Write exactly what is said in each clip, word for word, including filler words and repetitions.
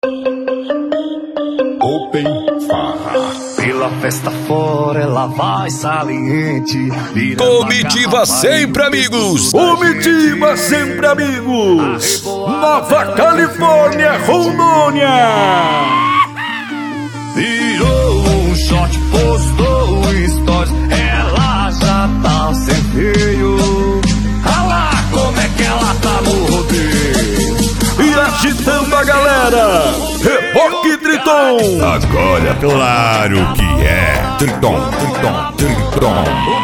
Open Farra. Pela festa fora ela vai saliente. Comitiva sempre amigos. Comitiva sempre amigos. Nova Califórnia, Rondônia. Virou um shot, postou stories. Ela já tá sem freio. Olha lá como é que ela tá no rodeio. E agitando a galera, Reboque Triton. Agora, claro que é Triton, Triton, Triton.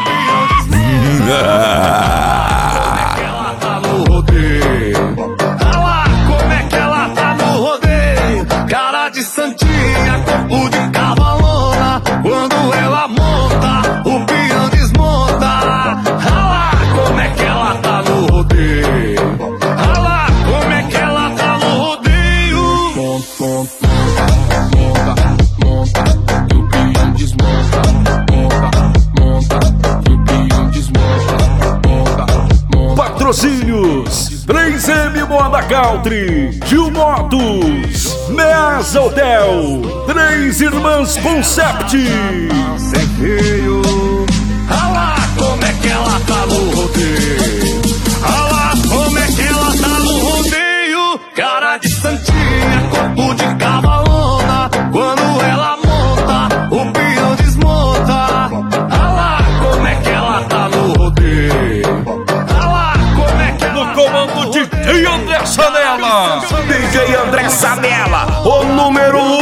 Ela tá no rodeio. Olha lá como é que ela tá no rodeio. Cara de santinha, corpo de cavalona. Quando ela monta, o peão desmonta. Olha lá como é que ela tá no rodeio. Olha lá como é que ela tá no rodeio. Monta, monta, monta, e o peão desmonta. Monta, monta, e o peão desmonta. Monta, monta. Patrocínios três M Moda Country, Gil Motos, Measa Hotel, Três Irmãs Concept. Sem freio. Olha lá como é que ela tá no rodeio. Olha lá como é que ela tá no rodeio. Cara de santinha, corpo de cavalona. Quando ela monta, o peão desmonta. Olha lá como é que ela tá no rodeio. Olha lá como é que ela No comando de D J André Sanella. D J André Sanella, o número um.